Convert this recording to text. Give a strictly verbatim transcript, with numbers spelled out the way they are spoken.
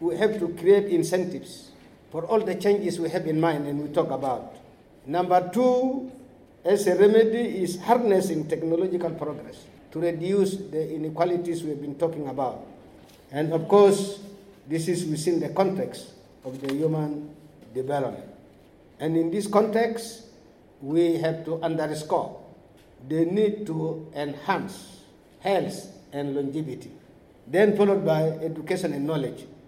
we have to create incentives for all the changes we have in mind and we talk about. Number two, as a remedy, is harnessing technological progress to reduce the inequalities we've been talking about. And of course, this is within the context of the human development. And in this context, we have to underscore the need to enhance health and longevity, then followed by education and knowledge.